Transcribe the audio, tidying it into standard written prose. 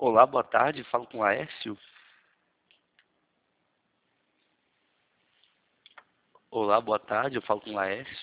Olá, boa tarde, falo com o Laércio. Olá, boa tarde, eu falo com o Laércio.